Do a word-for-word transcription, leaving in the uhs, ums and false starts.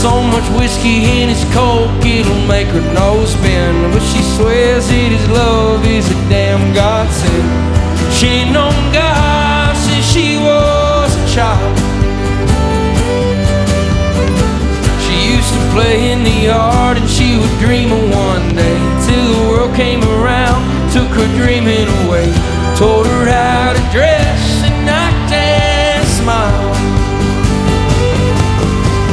So much whiskey in his coke, it'll make her nose spin. But she swears that his love is a damn godsend. She ain't known God since she was a child. She used to play in the yard and she would dream of one day, till the world came around, took her dreaming away, told her how to dress and not